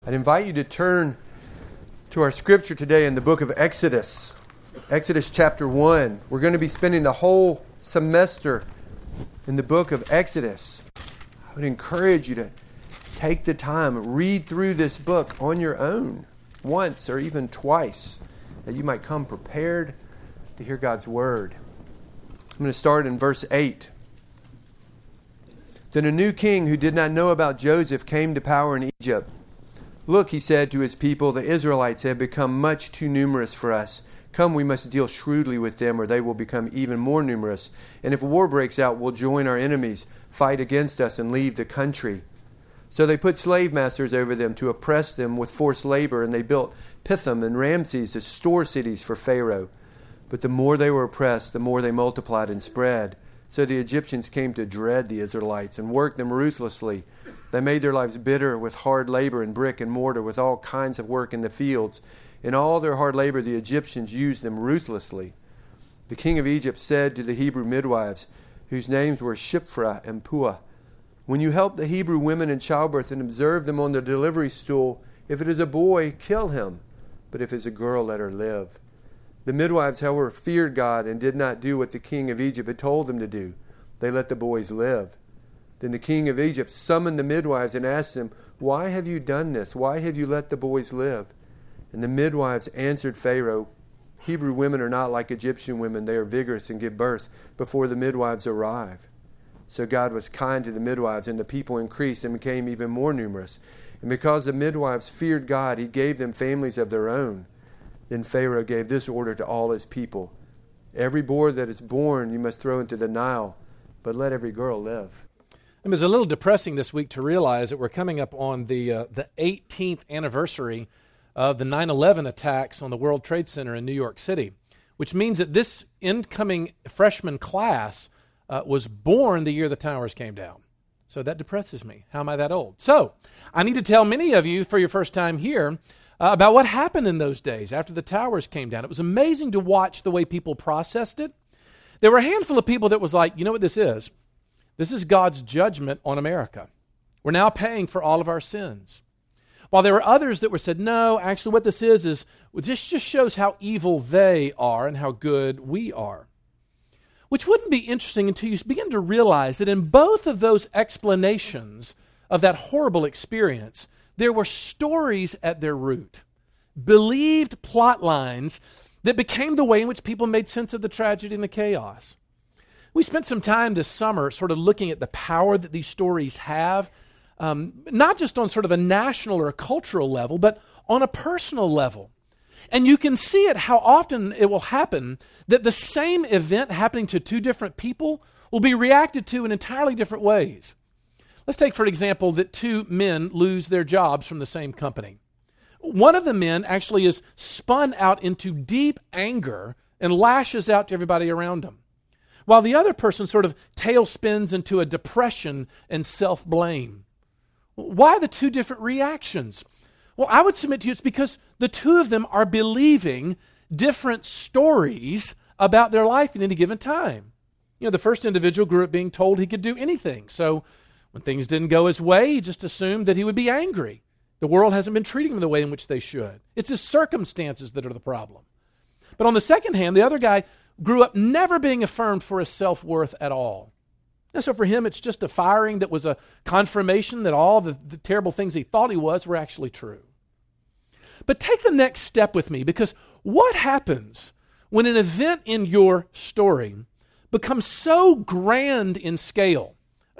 I'd invite you to turn to our scripture today in the book of Exodus. Exodus chapter 1. We're going to be spending the whole semester in the book of Exodus. I would encourage you to take the time, read through this book on your own, once or even twice, that you might come prepared to hear God's word. I'm going to start in verse 8. Then a new king who did not know about Joseph came to power in Egypt. Look, he said to his people, the Israelites have become much too numerous for us. Come, we must deal shrewdly with them, or they will become even more numerous. And if war breaks out, we'll join our enemies, fight against us, and leave the country. So they put slave masters over them to oppress them with forced labor, and they built Pithom and Ramses as store cities for Pharaoh. But the more they were oppressed, the more they multiplied and spread. So the Egyptians came to dread the Israelites and worked them ruthlessly. They made their lives bitter with hard labor and brick and mortar, with all kinds of work in the fields. In all their hard labor, the Egyptians used them ruthlessly. The king of Egypt said to the Hebrew midwives, whose names were Shiphrah and Puah, when you help the Hebrew women in childbirth and observe them on the delivery stool, if it is a boy, kill him. But if it is a girl, let her live. The midwives, however, feared God and did not do what the king of Egypt had told them to do. They let the boys live. Then the king of Egypt summoned the midwives and asked them, why have you done this? Why have you let the boys live? And the midwives answered Pharaoh, Hebrew women are not like Egyptian women. They are vigorous and give birth before the midwives arrive. So God was kind to the midwives, and the people increased and became even more numerous. And because the midwives feared God, he gave them families of their own. Then Pharaoh gave this order to all his people. Every boy that is born you must throw into the Nile, but let every girl live. It was a little depressing this week to realize that we're coming up on the 18th anniversary of the 9/11 attacks on the World Trade Center in New York City, which means that this incoming freshman class was born the year the towers came down. So that depresses me. How am I that old? So I need to tell many of you for your first time here about what happened in those days after the towers came down. It was amazing to watch the way people processed it. There were a handful of people that was like, you know what this is? This is God's judgment on America. We're now paying for all of our sins. While there were others that were said, no, actually what this is this just shows how evil they are and how good we are. Which wouldn't be interesting until you begin to realize that in both of those explanations of that horrible experience, there were stories at their root, believed plot lines that became the way in which people made sense of the tragedy and the chaos. We spent some time this summer sort of looking at the power that these stories have, not just on sort of a national or a cultural level, but on a personal level. And you can see it how often it will happen that the same event happening to two different people will be reacted to in entirely different ways. Let's take, for example, that two men lose their jobs from the same company. One of the men actually is spun out into deep anger and lashes out to everybody around him, while the other person sort of tailspins into a depression and self-blame. Why the two different reactions? Well, I would submit to you it's because the two of them are believing different stories about their life at any given time. You know, the first individual grew up being told he could do anything. So when things didn't go his way, he just assumed that he would be angry. The world hasn't been treating him the way in which they should. It's his circumstances that are the problem. But on the second hand, the other guy grew up never being affirmed for his self-worth at all. And so for him, it's just a firing that was a confirmation that all the terrible things he thought he was were actually true. But take the next step with me, because what happens when an event in your story becomes so grand in scale,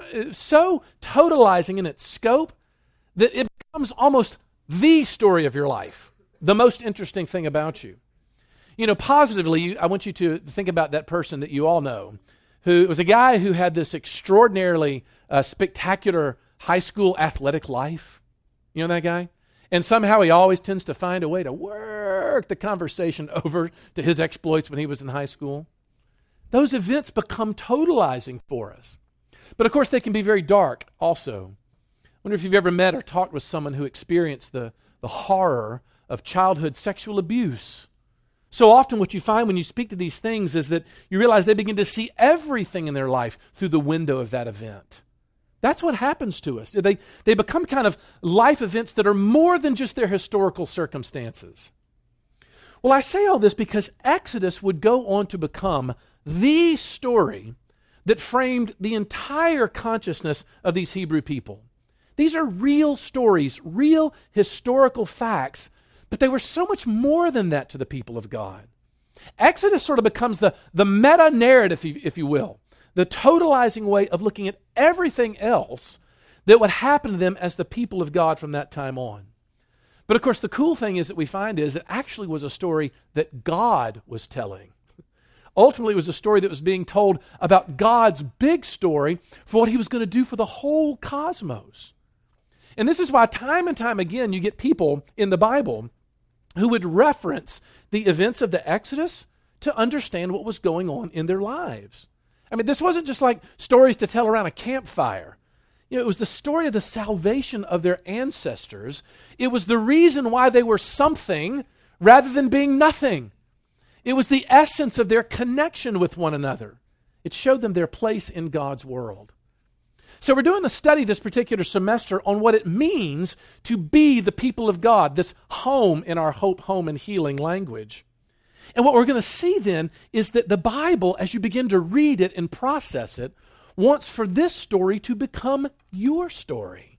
so totalizing in its scope, that it becomes almost the story of your life, the most interesting thing about you? You know, positively, I want you to think about that person that you all know, who was a guy who had this extraordinarily spectacular high school athletic life. You know that guy? And somehow he always tends to find a way to work the conversation over to his exploits when he was in high school. Those events become totalizing for us. But of course, they can be very dark also. I wonder if you've ever met or talked with someone who experienced the horror of childhood sexual abuse. So often what you find when you speak to these things is that you realize they begin to see everything in their life through the window of that event. That's what happens to us. They become kind of life events that are more than just their historical circumstances. Well, I say all this because Exodus would go on to become the story that framed the entire consciousness of these Hebrew people. These are real stories, real historical facts, but they were so much more than that to the people of God. Exodus sort of becomes the meta-narrative, if you will, the totalizing way of looking at everything else that would happen to them as the people of God from that time on. But of course, the cool thing is that we find is it actually was a story that God was telling. Ultimately, it was a story that was being told about God's big story for what he was going to do for the whole cosmos. And this is why time and time again you get people in the Bible who would reference the events of the Exodus to understand what was going on in their lives. I mean, this wasn't just like stories to tell around a campfire. It was the story of the salvation of their ancestors. It was the reason why they were something rather than being nothing. It was the essence of their connection with one another. It showed them their place in God's world. So we're doing a study this particular semester on what it means to be the people of God, this home in our hope, home, and healing language. And what we're going to see then is that the Bible, as you begin to read it and process it, wants for this story to become your story.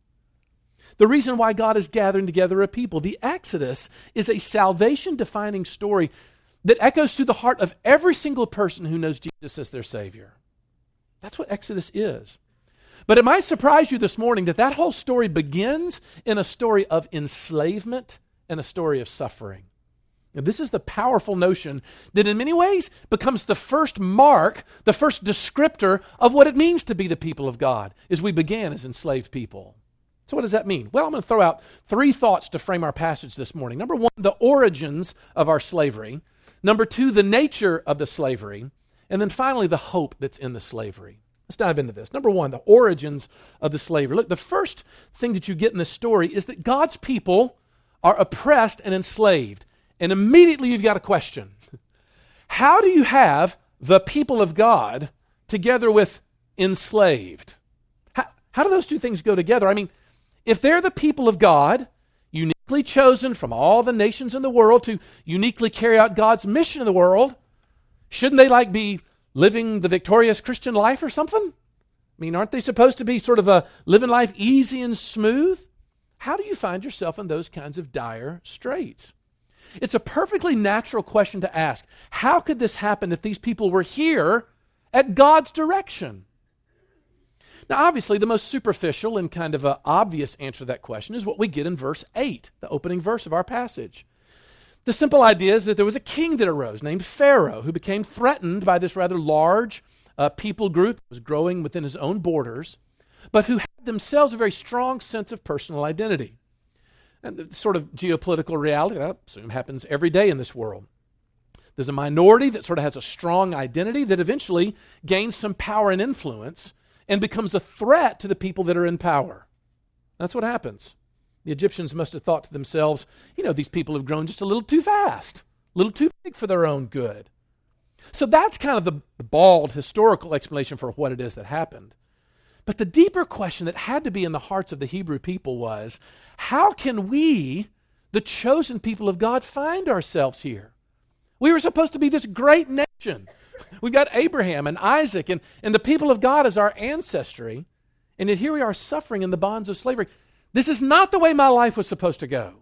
The reason why God is gathering together a people, the Exodus, is a salvation-defining story that echoes through the heart of every single person who knows Jesus as their Savior. That's what Exodus is. But it might surprise you this morning that that whole story begins in a story of enslavement and a story of suffering. Now, this is the powerful notion that in many ways becomes the first mark, the first descriptor of what it means to be the people of God, as we began as enslaved people. So what does that mean? Well, I'm going to throw out 3 thoughts to frame our passage this morning. Number 1, the origins of our slavery. Number 2, the nature of the slavery. And then finally, the hope that's in the slavery. Let's dive into this. Number 1, the origins of the slavery. Look, the first thing that you get in this story is that God's people are oppressed and enslaved. And immediately you've got a question. How do you have the people of God together with enslaved? How do those two things go together? I mean, if they're the people of God, uniquely chosen from all the nations in the world to uniquely carry out God's mission in the world, shouldn't they be living the victorious Christian life or something? I mean, aren't they supposed to be sort of living life easy and smooth? How do you find yourself in those kinds of dire straits? It's a perfectly natural question to ask. How could this happen if these people were here at God's direction? Now, obviously, the most superficial and kind of obvious answer to that question is what we get in verse 8, the opening verse of our passage. The simple idea is that there was a king that arose named Pharaoh who became threatened by this rather large people group that was growing within his own borders, but who had themselves a very strong sense of personal identity. And the sort of geopolitical reality, I assume, happens every day in this world. There's a minority that sort of has a strong identity that eventually gains some power and influence and becomes a threat to the people that are in power. That's what happens. The Egyptians must have thought to themselves, these people have grown just a little too fast, a little too big for their own good. So that's kind of the bald historical explanation for what it is that happened. But the deeper question that had to be in the hearts of the Hebrew people was, how can we, the chosen people of God, find ourselves here? We were supposed to be this great nation. We've got Abraham and Isaac and the people of God as our ancestry, and yet here we are suffering in the bonds of slavery. This is not the way my life was supposed to go.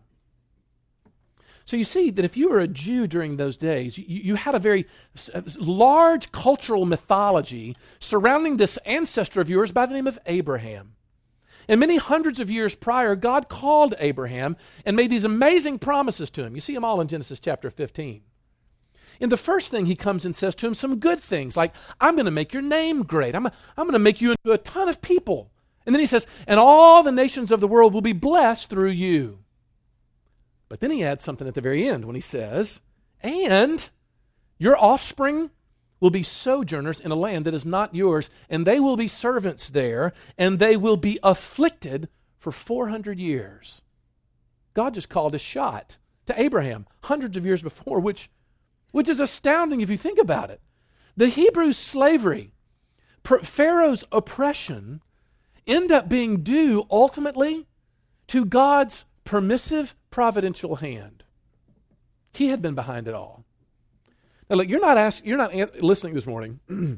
So you see that if you were a Jew during those days, you had a very large cultural mythology surrounding this ancestor of yours by the name of Abraham. And many hundreds of years prior, God called Abraham and made these amazing promises to him. You see them all in Genesis chapter 15. In the first thing, he comes and says to him some good things, like, I'm going to make your name great. I'm going to make you into a ton of people. And then he says, and all the nations of the world will be blessed through you. But then he adds something at the very end when he says, and your offspring will be sojourners in a land that is not yours, and they will be servants there, and they will be afflicted for 400 years. God just called a shot to Abraham hundreds of years before, which is astounding if you think about it. The Hebrew slavery, Pharaoh's oppression, end up being due ultimately to God's permissive providential hand. He had been behind it all. Now look, you're not listening this morning.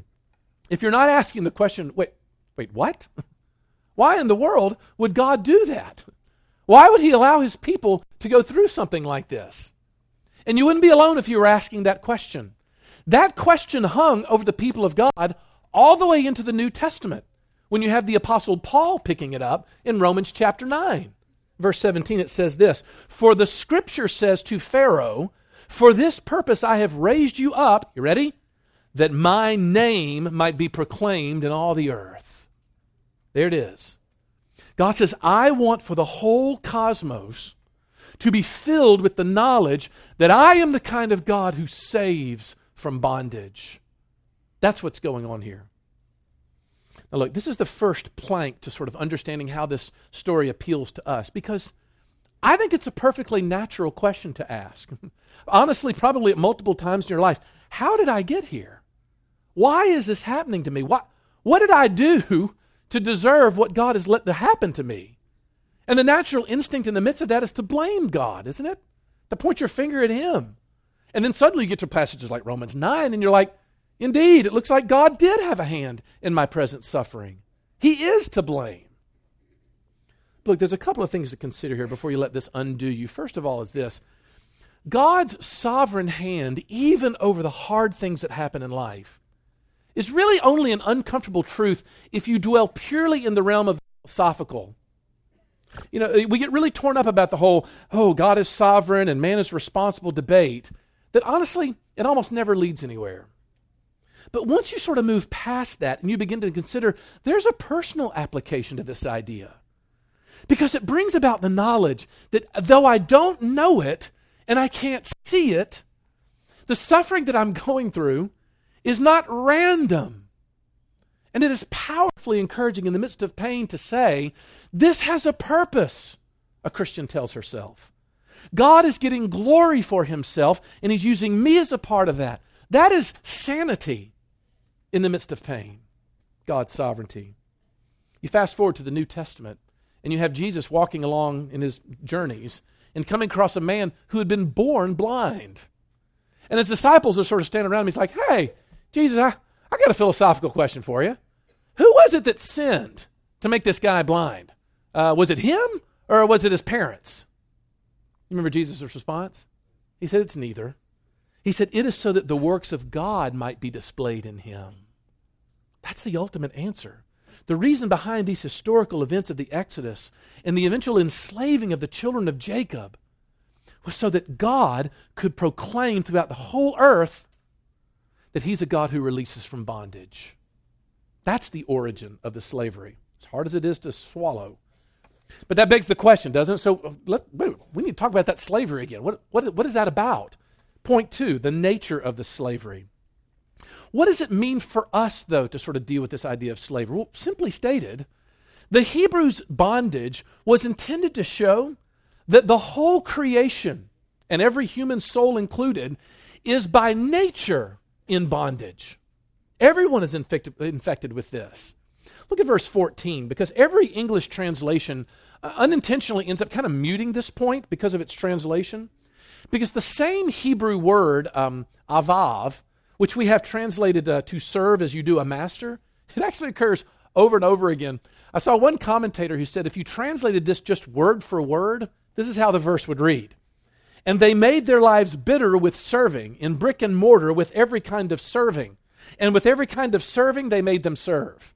If you're not asking the question, wait, what? Why in the world would God do that? Why would he allow his people to go through something like this? And you wouldn't be alone if you were asking that question. That question hung over the people of God all the way into the New Testament, when you have the Apostle Paul picking it up in Romans chapter 9. Verse 17, it says this, "For the Scripture says to Pharaoh, for this purpose I have raised you up," you ready? "That my name might be proclaimed in all the earth." There it is. God says, I want for the whole cosmos to be filled with the knowledge that I am the kind of God who saves from bondage. That's what's going on here. Now look, this is the first plank to sort of understanding how this story appeals to us, because I think it's a perfectly natural question to ask. Honestly, probably at multiple times in your life, how did I get here? Why is this happening to me? What did I do to deserve what God has let to happen to me? And the natural instinct in the midst of that is to blame God, isn't it? To point your finger at him. And then suddenly you get to passages like Romans 9 and you're like, indeed, it looks like God did have a hand in my present suffering. He is to blame. Look, there's a couple of things to consider here before you let this undo you. First of all is this. God's sovereign hand, even over the hard things that happen in life, is really only an uncomfortable truth if you dwell purely in the realm of the philosophical. You know, we get really torn up about the whole, God is sovereign and man is responsible debate that honestly, it almost never leads anywhere. But once you sort of move past that and you begin to consider there's a personal application to this idea, because it brings about the knowledge that though I don't know it and I can't see it, the suffering that I'm going through is not random. And it is powerfully encouraging in the midst of pain to say, this has a purpose, a Christian tells herself. God is getting glory for himself, and he's using me as a part of that. That is sanity in the midst of pain, God's sovereignty. You fast forward to the New Testament, and you have Jesus walking along in his journeys and coming across a man who had been born blind. And his disciples are sort of standing around him. He's like, hey, Jesus, I got a philosophical question for you. Who was it that sinned to make this guy blind? Was it him or was it his parents? You remember Jesus' response? He said, it's neither. He said, it is so that the works of God might be displayed in him. That's the ultimate answer. The reason behind these historical events of the Exodus and the eventual enslaving of the children of Jacob was so that God could proclaim throughout the whole earth that he's a God who releases from bondage. That's the origin of the slavery, as hard as it is to swallow. But that begs the question, doesn't it? So we need to talk about that slavery again. What is that about? Point 2, the nature of the slavery. What does it mean for us, though, to sort of deal with this idea of slavery? Well, simply stated, the Hebrews' bondage was intended to show that the whole creation, and every human soul included, is by nature in bondage. Everyone is infected with this. Look at verse 14, because every English translation unintentionally ends up kind of muting this point because of its translation. Because the same Hebrew word, avav, which we have translated to serve as you do a master, it actually occurs over and over again. I saw one commentator who said if you translated this just word for word, this is how the verse would read. And they made their lives bitter with serving, in brick and mortar with every kind of serving. And with every kind of serving, they made them serve.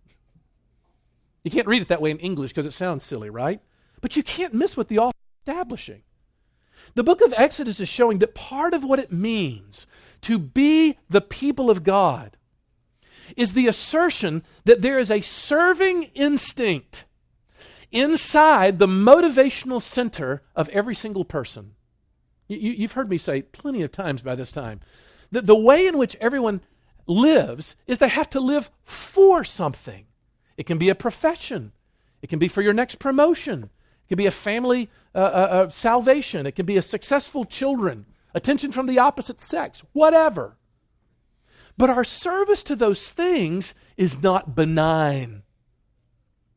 You can't read it that way in English because it sounds silly, right? But you can't miss what the author is establishing. The book of Exodus is showing that part of what it means to be the people of God is the assertion that there is a serving instinct inside the motivational center of every single person. You've heard me say plenty of times by this time that the way in which everyone lives is they have to live for something. It can be a profession. It can be for your next promotion. It can be a family salvation. It can be a successful children, attention from the opposite sex, whatever. But our service to those things is not benign.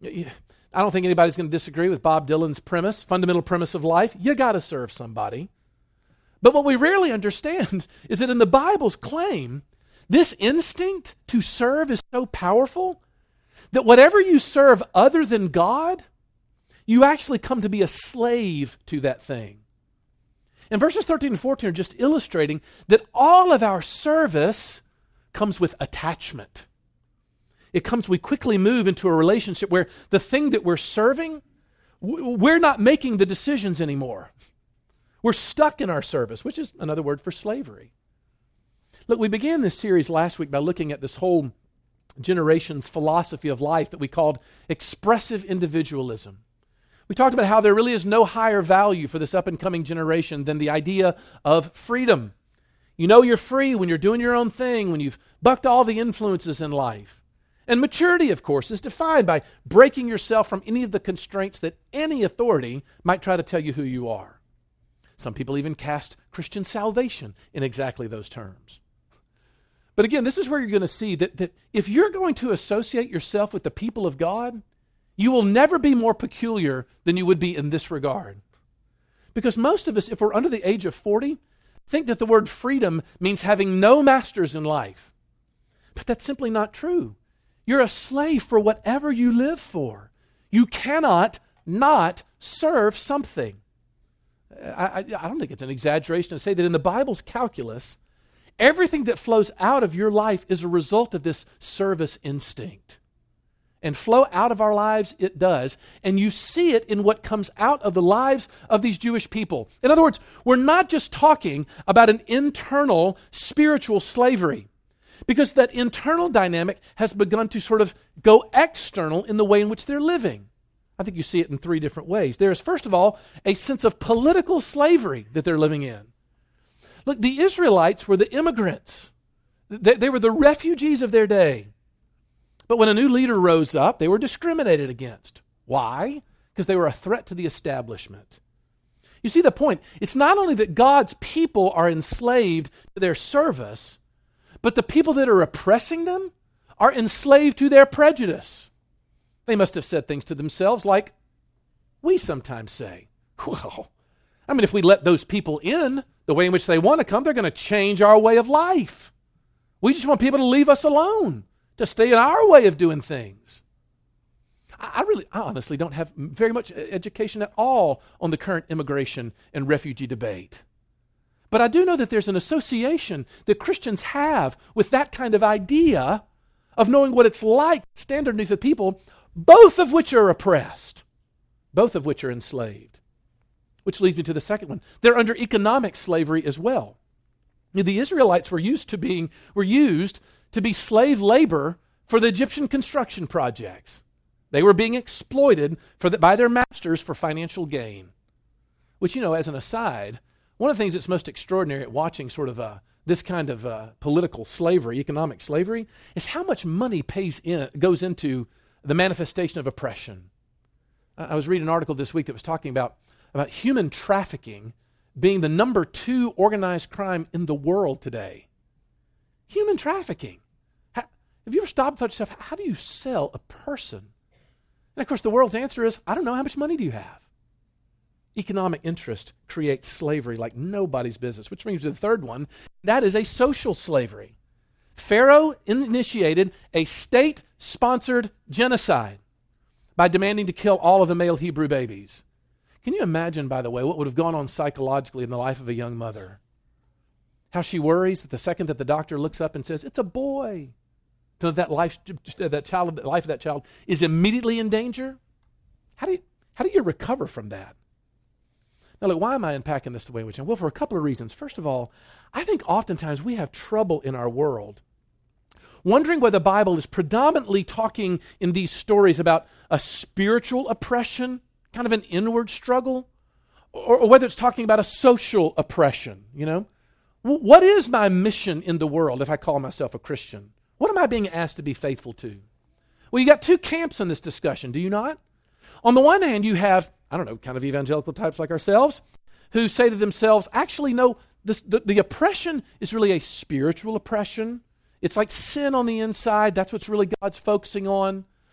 I don't think anybody's going to disagree with Bob Dylan's premise, fundamental premise of life. You got to serve somebody. But what we rarely understand is that in the Bible's claim, this instinct to serve is so powerful that whatever you serve other than God, you actually come to be a slave to that thing. And verses 13 and 14 are just illustrating that all of our service comes with attachment. It comes, we quickly move into a relationship where the thing that we're serving, we're not making the decisions anymore. We're stuck in our service, which is another word for slavery. Look, we began this series last week by looking at this whole generation's philosophy of life that we called expressive individualism. We talked about how there really is no higher value for this up-and-coming generation than the idea of freedom. You know you're free when you're doing your own thing, when you've bucked all the influences in life. And maturity, of course, is defined by breaking yourself from any of the constraints that any authority might try to tell you who you are. Some people even cast Christian salvation in exactly those terms. But again, this is where you're going to see that if you're going to associate yourself with the people of God, you will never be more peculiar than you would be in this regard. Because most of us, if we're under the age of 40, think that the word freedom means having no masters in life. But that's simply not true. You're a slave for whatever you live for. You cannot not serve something. I don't think it's an exaggeration to say that in the Bible's calculus, everything that flows out of your life is a result of this service instinct. And flow out of our lives, it does. And you see it in what comes out of the lives of these Jewish people. In other words, we're not just talking about an internal spiritual slavery, because that internal dynamic has begun to sort of go external in the way in which they're living. I think you see it in three different ways. There is, first of all, a sense of political slavery that they're living in. Look, the Israelites were the immigrants. They were the refugees of their day. But when a new leader rose up, they were discriminated against. Why? Because they were a threat to the establishment. You see the point? It's not only that God's people are enslaved to their service, but the people that are oppressing them are enslaved to their prejudice. They must have said things to themselves like we sometimes say. Well, I mean, if we let those people in the way in which they want to come, they're going to change our way of life. We just want people to leave us alone, to stay in our way of doing things. I honestly don't have very much education at all on the current immigration and refugee debate. But I do know that there's an association that Christians have with that kind of idea of knowing what it's like to stand underneath the people, both of which are oppressed, both of which are enslaved. Which leads me to the second one. They're under economic slavery as well. The Israelites were used to be slave labor for the Egyptian construction projects. They were being exploited by their masters for financial gain. Which, as an aside, one of the things that's most extraordinary at watching sort of this kind of political slavery, economic slavery, is how much money goes into the manifestation of oppression. I was reading an article this week that was talking about human trafficking being the number 2 organized crime in the world today. Human trafficking. Have you ever stopped and thought to yourself, how do you sell a person? And of course, the world's answer is, I don't know, how much money do you have? Economic interest creates slavery like nobody's business, which brings me to the third one. That is a social slavery. Pharaoh initiated a state-sponsored genocide by demanding to kill all of the male Hebrew babies. Can you imagine, by the way, what would have gone on psychologically in the life of a young mother? How she worries that the second that the doctor looks up and says, it's a boy, that life of that child is immediately in danger? How do you recover from that? Now, look, why am I unpacking this the way in which I am? Well, for a couple of reasons. First of all, I think oftentimes we have trouble in our world wondering whether the Bible is predominantly talking in these stories about a spiritual oppression, kind of an inward struggle, or whether it's talking about a social oppression, What is my mission in the world if I call myself a Christian? What am I being asked to be faithful to? Well, you got two camps in this discussion, do you not? On the one hand, you have, kind of evangelical types like ourselves, who say to themselves, actually, no, the oppression is really a spiritual oppression. It's like sin on the inside. That's what's really God's focusing on.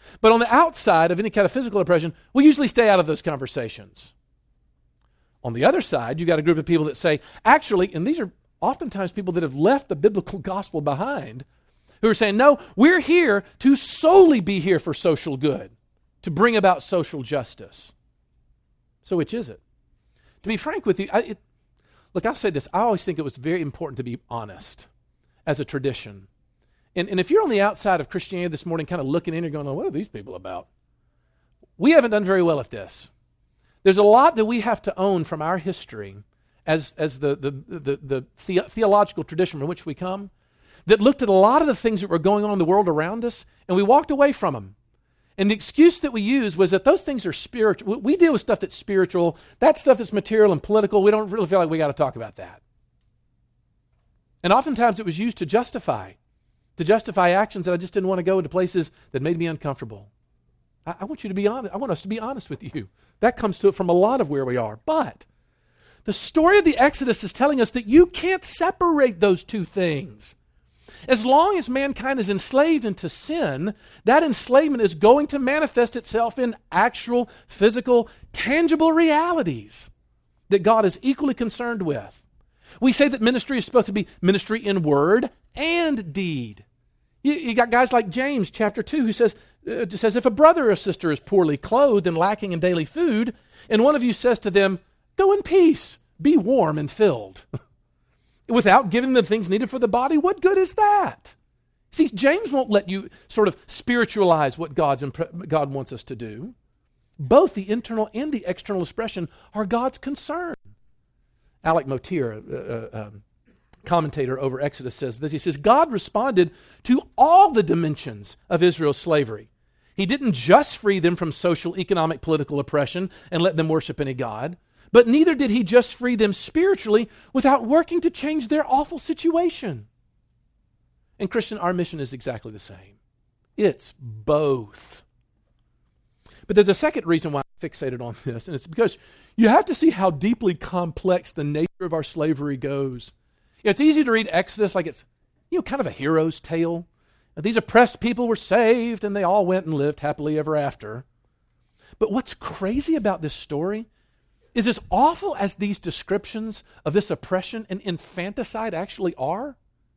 But on the outside of any kind of physical oppression, we usually stay out of those conversations. On the other side, you got a group of people that say, actually, and these are oftentimes people that have left the biblical gospel behind, who are saying, no, we're here to solely be here for social good, to bring about social justice. So which is it? To be frank with you, look, I'll say this. I always think it was very important to be honest as a tradition. And if you're on the outside of Christianity this morning kind of looking in and going, oh, what are these people about? We haven't done very well at this. There's a lot that we have to own from our history as the theological tradition from which we come that looked at a lot of the things that were going on in the world around us, and we walked away from them. And the excuse that we used was that those things are spiritual. We deal with stuff that's spiritual. That stuff that's material and political, we don't really feel like we got to talk about that. And oftentimes it was used to justify actions that I just didn't want to go into places that made me uncomfortable. I want you to be honest. I want us to be honest with you. That comes to it from a lot of where we are. But the story of the Exodus is telling us that you can't separate those two things. As long as mankind is enslaved into sin, that enslavement is going to manifest itself in actual, physical, tangible realities that God is equally concerned with. We say that ministry is supposed to be ministry in word and deed. You got guys like James chapter 2 who says, if a brother or sister is poorly clothed and lacking in daily food, and one of you says to them, go in peace, be warm and filled, without giving them things needed for the body, what good is that? See, James won't let you sort of spiritualize what God wants us to do. Both the internal and the external expression are God's concern. Alec Motyer, commentator over Exodus, says this. He says, God responded to all the dimensions of Israel's slavery. He didn't just free them from social, economic, political oppression and let them worship any god, but neither did he just free them spiritually without working to change their awful situation. And Christian, our mission is exactly the same. It's both. But there's a second reason why I'm fixated on this, and it's because you have to see how deeply complex the nature of our slavery goes. It's easy to read Exodus like it's, kind of a hero's tale. These oppressed people were saved and they all went and lived happily ever after. But what's crazy about this story is as awful as these descriptions of this oppression and infanticide actually are,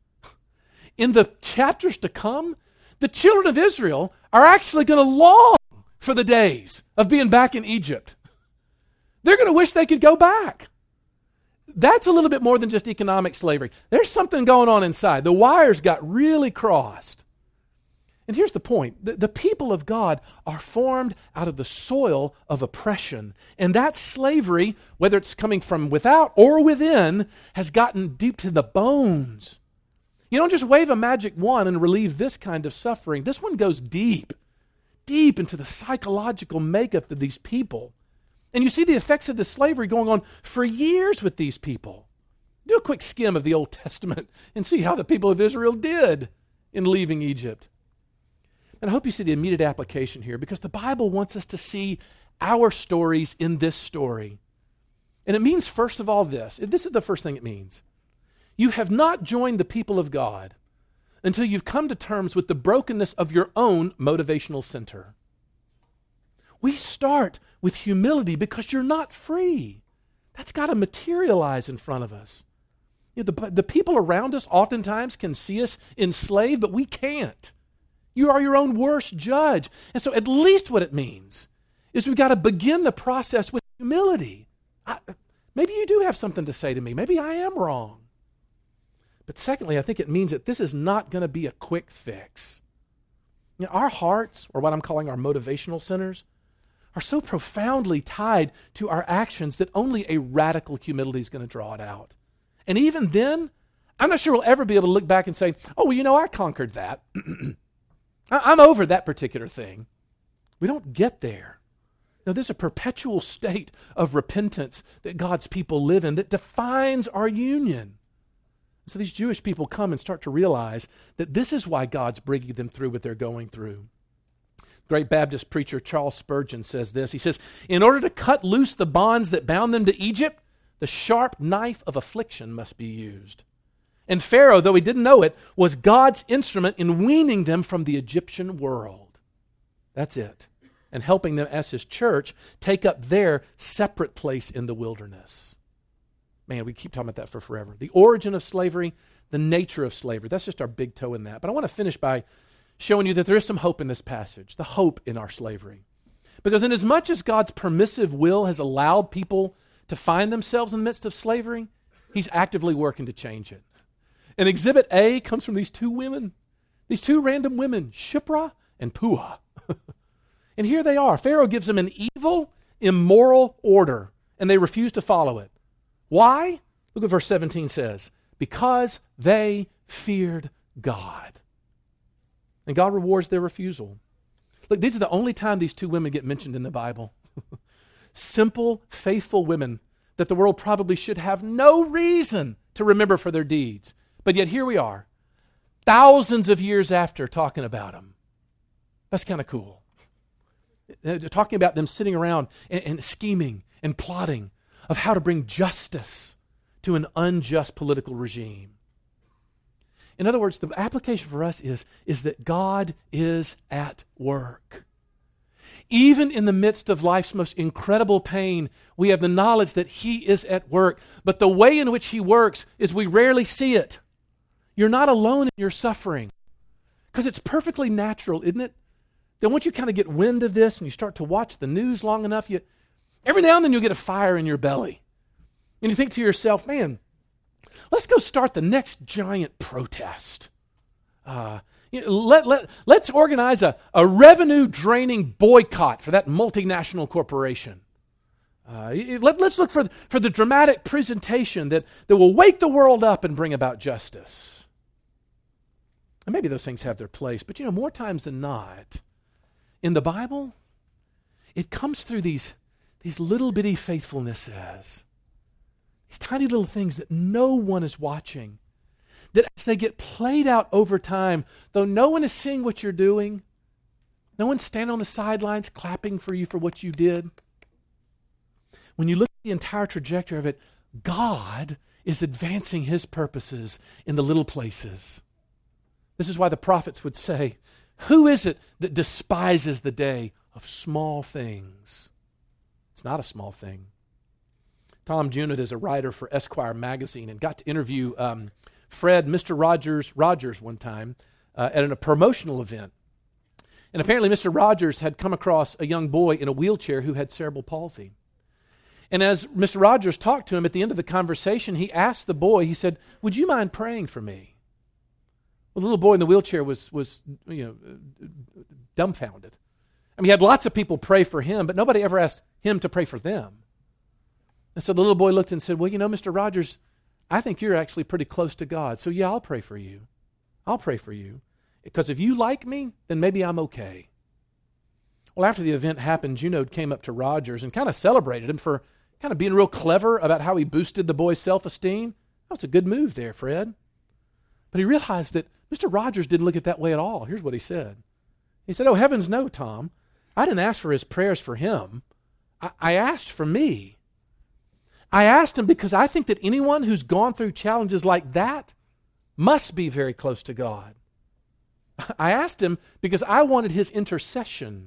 in the chapters to come, the children of Israel are actually going to long for the days of being back in Egypt. They're going to wish they could go back. That's a little bit more than just economic slavery. There's something going on inside. The wires got really crossed. And here's the point. The people of God are formed out of the soil of oppression. And that slavery, whether it's coming from without or within, has gotten deep to the bones. You don't just wave a magic wand and relieve this kind of suffering. This one goes deep into the psychological makeup of these people. And you see the effects of the slavery going on for years with these people. Do a quick skim of the Old Testament and see how the people of Israel did in leaving Egypt. And I hope you see the immediate application here, because the Bible wants us to see our stories in this story. And it means, first of all, this. This is the first thing it means. You have not joined the people of God until you've come to terms with the brokenness of your own motivational center. We start with humility because you're not free. That's got to materialize in front of us. The people around us oftentimes can see us enslaved, but we can't. You are your own worst judge. And so at least what it means is we've got to begin the process with humility. Maybe you do have something to say to me. Maybe I am wrong. But secondly, I think it means that this is not going to be a quick fix. Our hearts, or what I'm calling our motivational centers, are so profoundly tied to our actions that only a radical humility is going to draw it out. And even then, I'm not sure we'll ever be able to look back and say, oh, well, I conquered that. I'm over that particular thing. We don't get there. No, there's a perpetual state of repentance that God's people live in that defines our union. So these Jewish people come and start to realize that this is why God's bringing them through what they're going through. Great Baptist preacher Charles Spurgeon says this. He says, in order to cut loose the bonds that bound them to Egypt, the sharp knife of affliction must be used. And Pharaoh, though he didn't know it, was God's instrument in weaning them from the Egyptian world. That's it. And helping them as his church take up their separate place in the wilderness. Man, we keep talking about that for forever. The origin of slavery, the nature of slavery. That's just our big toe in that. But I want to finish by showing you that there is some hope in this passage, the hope in our slavery. Because in as much as God's permissive will has allowed people to find themselves in the midst of slavery, he's actively working to change it. And Exhibit A comes from these two women, these two random women, Shiphrah and Puah. And here they are. Pharaoh gives them an evil, immoral order, and they refuse to follow it. Why? Look what verse 17 says. Because they feared God. And God rewards their refusal. Look, these are the only time these two women get mentioned in the Bible. Simple, faithful women that the world probably should have no reason to remember for their deeds. But yet here we are, thousands of years after talking about them. That's kind of cool. Talking about them sitting around and scheming and plotting of how to bring justice to an unjust political regime. In other words, the application for us is that God is at work. Even in the midst of life's most incredible pain, we have the knowledge that he is at work. But the way in which he works is we rarely see it. You're not alone in your suffering. Because it's perfectly natural, isn't it? That once you kind of get wind of this and you start to watch the news long enough, every now and then you'll get a fire in your belly. And you think to yourself, man, let's go start the next giant protest. Let's organize a revenue-draining boycott for that multinational corporation. Let's look for the dramatic presentation that will wake the world up and bring about justice. And maybe those things have their place, but more times than not, in the Bible, it comes through these little bitty faithfulnesses. These tiny little things that no one is watching. That as they get played out over time, though no one is seeing what you're doing, no one's standing on the sidelines clapping for you for what you did. When you look at the entire trajectory of it, God is advancing his purposes in the little places. This is why the prophets would say, who is it that despises the day of small things? It's not a small thing. Tom Junod is a writer for Esquire magazine and got to interview Fred, Mr. Rogers one time at a promotional event. And apparently Mr. Rogers had come across a young boy in a wheelchair who had cerebral palsy. And as Mr. Rogers talked to him at the end of the conversation, he asked the boy, he said, would you mind praying for me? Well, the little boy in the wheelchair was dumbfounded. I mean, he had lots of people pray for him, but nobody ever asked him to pray for them. And so the little boy looked and said, well, Mr. Rogers, I think you're actually pretty close to God. So yeah, I'll pray for you. I'll pray for you. Because if you like me, then maybe I'm okay. Well, after the event happened, Junod came up to Rogers and kind of celebrated him for kind of being real clever about how he boosted the boy's self-esteem. That was a good move there, Fred. But he realized that Mr. Rogers didn't look at it that way at all. Here's what he said. He said, oh, heavens no, Tom. I didn't ask for his prayers for him. I asked for me. I asked him because I think that anyone who's gone through challenges like that must be very close to God. I asked him because I wanted his intercession.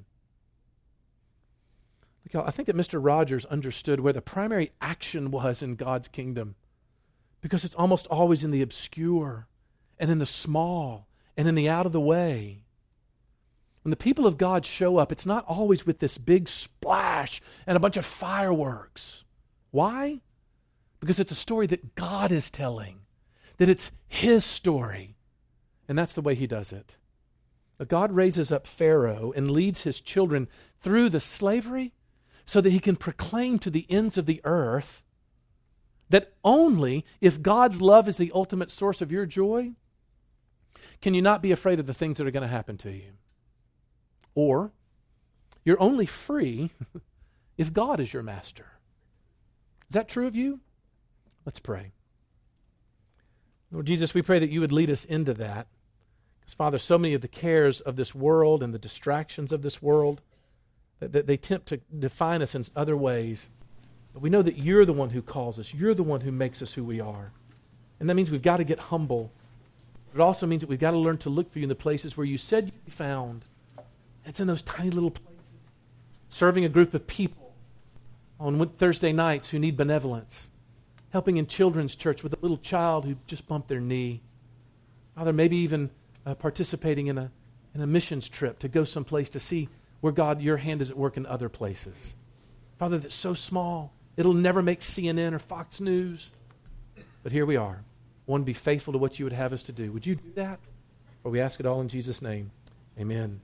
I think that Mr. Rogers understood where the primary action was in God's kingdom, because it's almost always in the obscure and in the small and in the out of the way. When the people of God show up, it's not always with this big splash and a bunch of fireworks. Why? Because it's a story that God is telling, that it's his story. And that's the way he does it. But God raises up Pharaoh and leads his children through the slavery so that he can proclaim to the ends of the earth that only if God's love is the ultimate source of your joy, can you not be afraid of the things that are going to happen to you. Or you're only free if God is your master. Is that true of you? Let's pray. Lord Jesus, we pray that you would lead us into that. Because, Father, so many of the cares of this world and the distractions of this world, that they tempt to define us in other ways. But we know that you're the one who calls us. You're the one who makes us who we are. And that means we've got to get humble. But it also means that we've got to learn to look for you in the places where you said you'd be found. It's in those tiny little places. Serving a group of people on Thursday nights who need benevolence. Helping in children's church with a little child who just bumped their knee. Father, maybe even participating in a missions trip to go someplace to see where, God, your hand is at work in other places. Father, that's so small. It'll never make CNN or Fox News. But here we are. Want to be faithful to what you would have us to do. Would you do that? For we ask it all in Jesus' name. Amen.